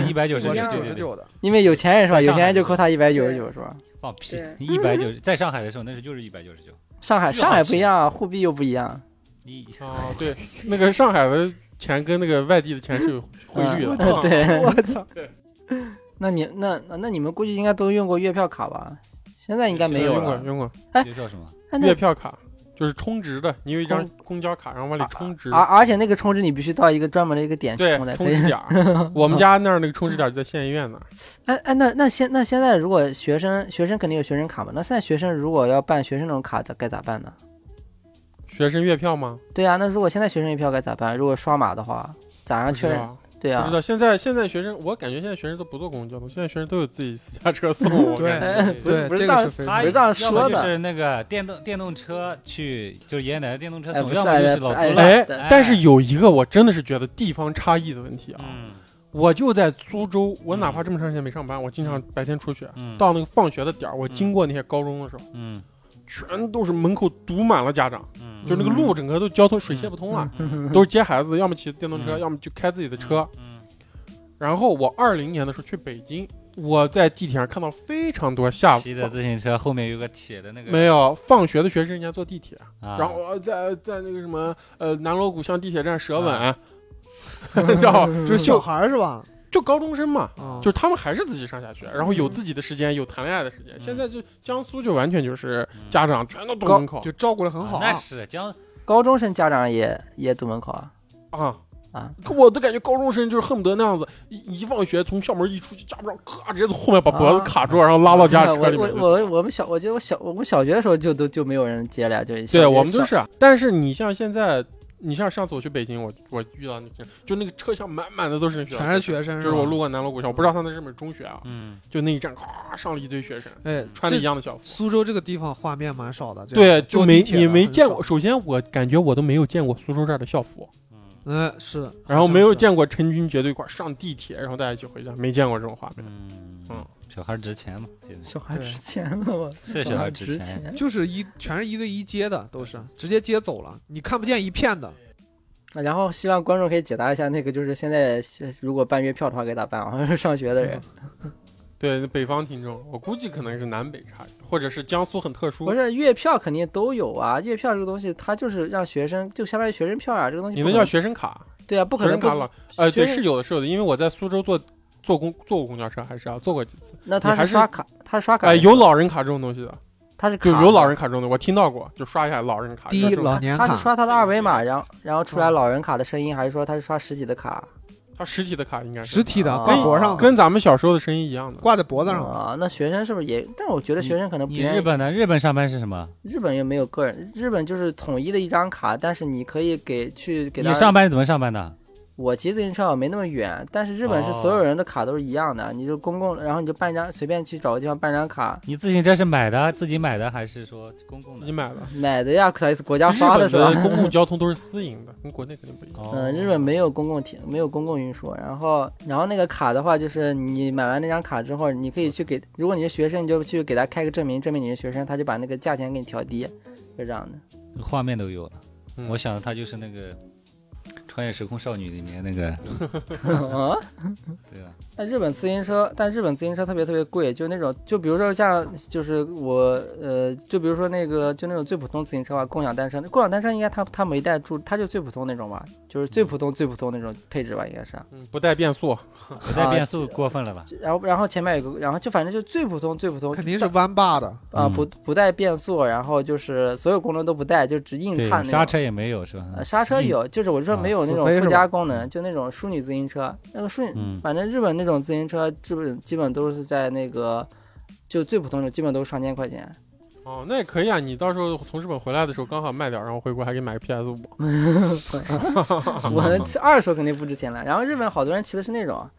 ？199 的， 因为有钱人是吧？有钱人就扣他199是吧？ 放屁！190，在上海的时候那是就是199。 上海不一样，货币又不一样。 哦，对，那个上海的钱跟那个外地的钱是有汇率的。 对， 我操。 那你们估计应该都用过月票卡吧？现在应该没有了。 用过。 哎，月票什么？ 月票卡就是充值的，你有一张公交卡，然后往里充值。 而且那个充值你必须到一个专门的一个点去充的。对，充值点。我们家那儿那个充值点就在县医院那儿。 那现在如果学生肯定有学生卡嘛？那现在学生如果要办学生那种卡，该咋办呢？ 学生月票吗？ 对啊，那如果现在学生月票该咋办？如果刷码的话，咋样确认？对啊， 不知道。现在学生，我感觉现在学生都不坐公共交通，现在学生都有自己私家车送。 对， 不是这样说的。 就是那个电动车去，就是爷爷奶奶电动车送，要么就是老头来。但是有一个我真的是觉得地方差异的问题啊。我就在苏州，我哪怕这么长时间没上班，我经常白天出去，到那个放学的点儿，我经过那些高中的时候，全都是门口堵满了家长，就那个路整个都交通水泄不通了，都是接孩子，要么骑电动车，要么就开自己的车。然后我20年的时候去北京，我在地铁上看到非常多骑的自行车，后面有个铁的那个。 没有，放学的学生人家坐地铁，然后在那个什么南锣鼓巷地铁站舌吻， 就是小孩是吧？ 就高中生嘛，就是他们还是自己上下学，然后有自己的时间，有谈恋爱的时间。现在就江苏就完全就是家长全都堵门口， 就照顾得很好。 那是高中生家长也堵门口啊，我都感觉高中生就是恨不得那样子，一放学从校门一出去，架不上，咔直接从后面把脖子卡住，然后拉到家车里面。 我们小学的时候就没有人接了，就对我们都是。但是你像现在。你像上次我去北京，我遇到就那个车厢满满的都是全是学生， 就是我路过南锣鼓巷，我不知道他那是不是中学啊，就那一站咵上了一堆学生，穿的一样的校服。 苏州这个地方画面蛮少的， 对，就你没见过。首先我感觉我都没有见过苏州这儿的校服， 是的， 然后没有见过成群结队一块上地铁，然后大家一起回家，没见过这种画面。 小孩值钱嘛， 小孩值钱了吗？ 是小孩值钱， 就是全是一对一接的，都是直接接走了，你看不见一片的。 然后希望观众可以解答一下，那个就是现在如果办月票的话该咋办啊？上学的人， 对北方听众，我估计可能是南北差异，或者是江苏很特殊。 不是月票肯定都有啊，月票这个东西它就是让学生，就相当于学生票啊，这个东西。 你那叫学生卡？ 对啊，不可能学生卡了。对，是有的，因为我在苏州坐过公交车，还是要坐过几次。 那他是刷卡，他刷卡。 有老人卡这种东西的。 他是就有老人卡这种的，我听到过，就刷一下老人卡。 第一老年卡， 他是刷他的2维码，然后出来老人卡的声音，还是说他是刷实体的卡？ 他实体的卡应该是实体的，挂脖上， 跟咱们小时候的声音一样的， 挂在脖子上啊。那学生是不是也？但我觉得学生可能不愿意。 日本呢？日本上班是什么？ 日本又没有个人，日本就是统一的一张卡，但是你可以给他。 你上班是怎么上班的？ 我骑自行车没那么远，但是日本是所有人的卡都是一样的，你就公共，然后你就办张，随便去找个地方办张卡。 你自行车是自己买的还是说公共的？ 自己买的。 买的呀，可是国家发的是吧？ 日本的公共交通都是私营的，跟国内肯定不一样。日本没有公共运输，然后那个卡的话，就是你买完那张卡之后，你可以去给，如果你是学生，你就去给他开个证明你是学生，他就把那个价钱给你调低，就这样的。 画面都有了，我想的他就是那个。穿越时空少女里面那个对啊。 但日本自行车特别特别贵，就那种，就比如说像，就是我就比如说那个，就那种最普通自行车吧，共享单车应该它没带助，它就最普通那种吧，就是最普通那种配置吧，应该是。 不带变速， 不带变速过分了吧？ 然后前面有个，然后就反正就最普通， 肯定是弯把的啊，不带变速，然后就是所有功能都不带，就只硬碳。 刹车也没有是吧？ 刹车有，就是我说没有那种附加功能，就那种淑女自行车，那个反正日本那种自行车基本都是在那个就最普通的，基本都是上千块钱。 哦，那也可以啊！你到时候从日本回来的时候刚好卖掉，然后回国还给买个 PS5。 我二手肯定不值钱了。然后日本好多人骑的是那种，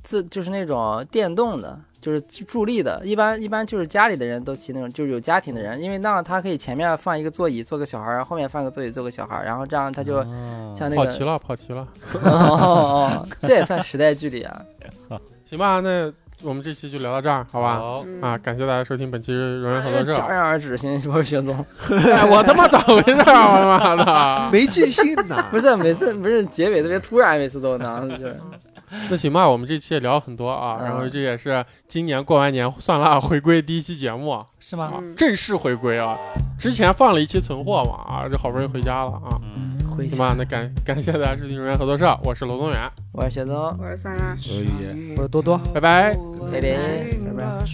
就是那种电动的，就是助力的，一般就是家里的人都骑那种，就是有家庭的人，因为那样他可以前面放一个座椅坐个小孩，然后后面放个座椅坐个小孩，然后这样他就像那个跑题了哦，这也算时代距离啊。 行吧，那我们这期就聊到这儿，好吧？啊，感谢大家收听本期荣源合作社。 戛然而止，行，不是薛总， 我他妈咋回事啊？我妈的， 没尽兴呢。 不是每次不是结尾特别突然，每次都呢，就是。 那行吧，我们这期也聊很多啊，然后这也是今年过完年算辣回归第一期节目， 是吗？ 正式回归啊！之前放了一期存货嘛，啊，这好不容易回家了啊。行吧，那感谢大家收听荣源合作社，我是罗宗远， 我是薛总， 我是酸辣， 我是多多， 拜拜， 拜拜。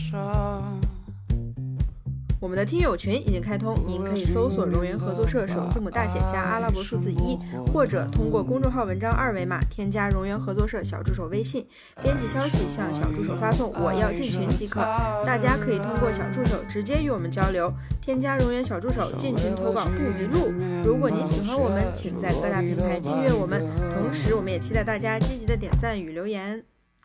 我们的听友群已经开通，您可以搜索荣源合作社首字母大写加阿拉伯数字1，或者通过公众号文章2维码添加荣源合作社小助手微信，编辑消息向小助手发送我要进群即可。大家可以通过小助手直接与我们交流，添加荣源小助手进群投稿不迷路。如果您喜欢我们，请在各大平台订阅我们，同时我们也期待大家积极的点赞与留言。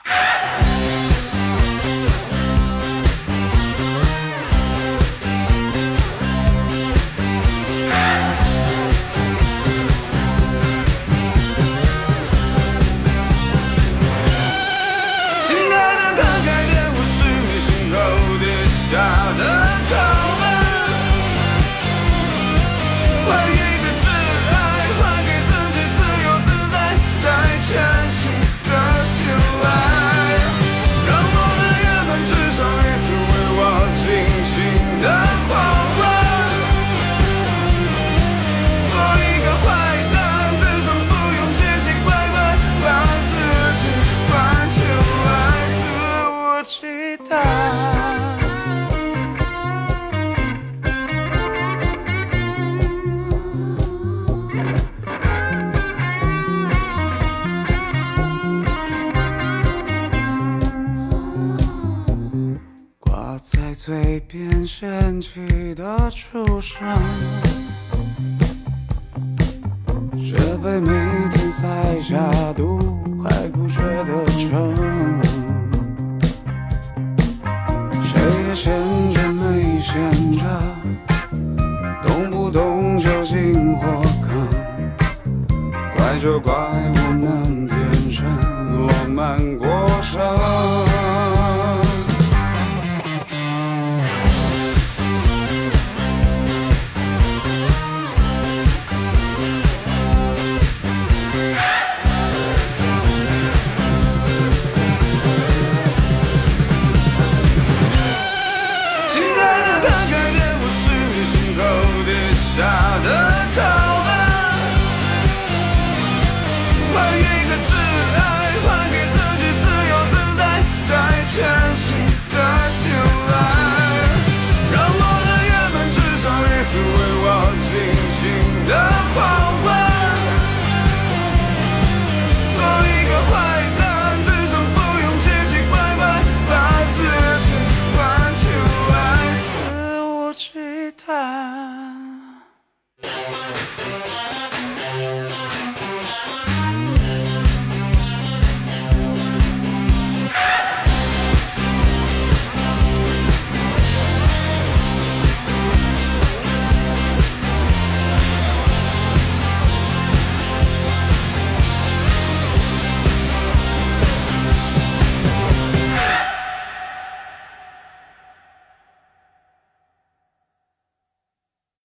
嘴边掀起的出声，这杯每天塞下肚还不觉得撑。